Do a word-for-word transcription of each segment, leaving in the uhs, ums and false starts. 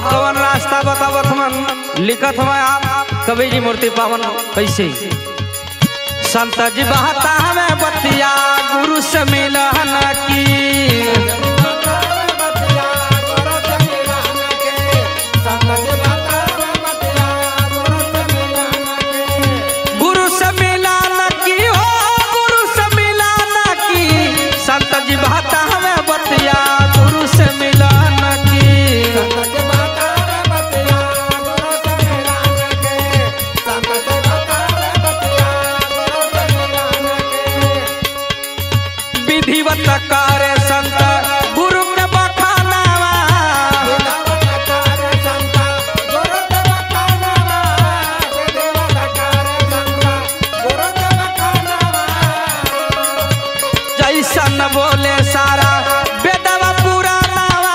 कवन रास्ता बतावत मन लिखत हुआ आप कवि जी मूर्ति पावन कैसे संत जी बहता हमें बतिया गुरु से मिलन की गुरु से मिलन की हो गुरु से मिलन की संत जी बहता हमें बतिया गुरु से मिलन की विधिवत कार्य संत गुरु के बखानावा जैसा न बोले सारा बेदवा पुरानावा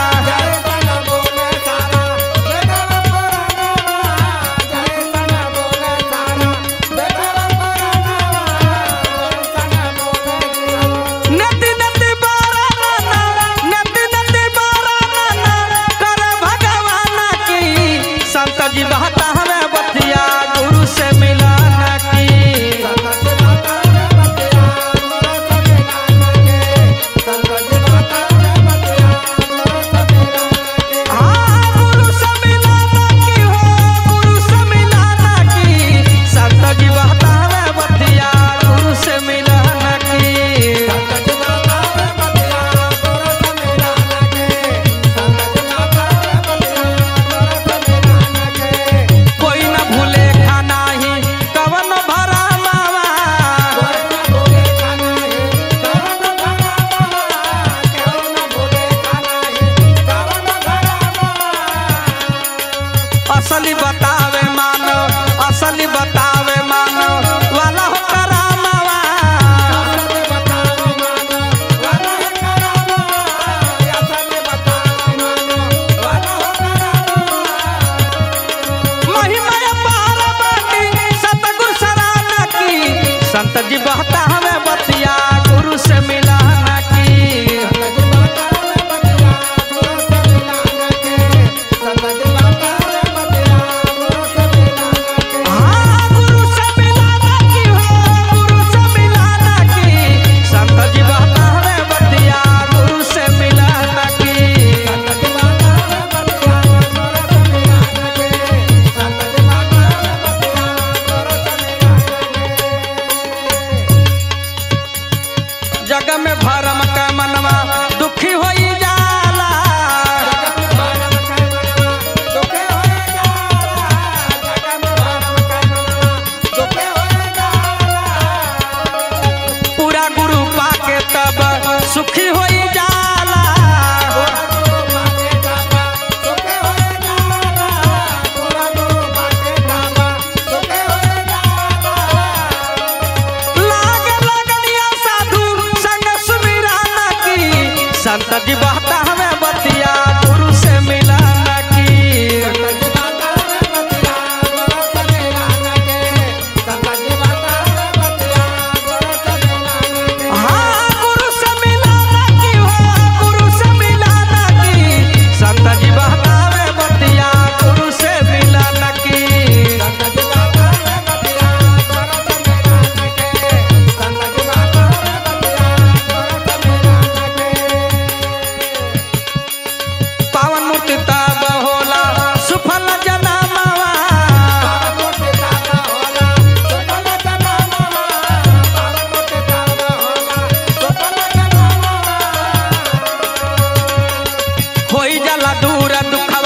नदी नदी बाराना नदी नदी बाराना कर भगवान की संत जी बहता हमें बतिया गुरु से मिलन की असली बतावे मानो असली बतावे मानो वाला हो करामावा महिमा पार्वती सतगुरु सराहना की संत जी बहता हमें बतिया गुरु से मिलन की जग में भरम का मनवा दुखी होई जाला पूरा गुरु पाके तब सुखी होई जाला संत जी बहता हमें बतिया गुरु से मिलन की हाँ गुरु से मिलन की हो गुरु से मिलन की संत जी बहता हमें बतिया गुरु से मिलन की पावन मूर्ति तब होला सुफल जनामावा होई जाला दूर दुख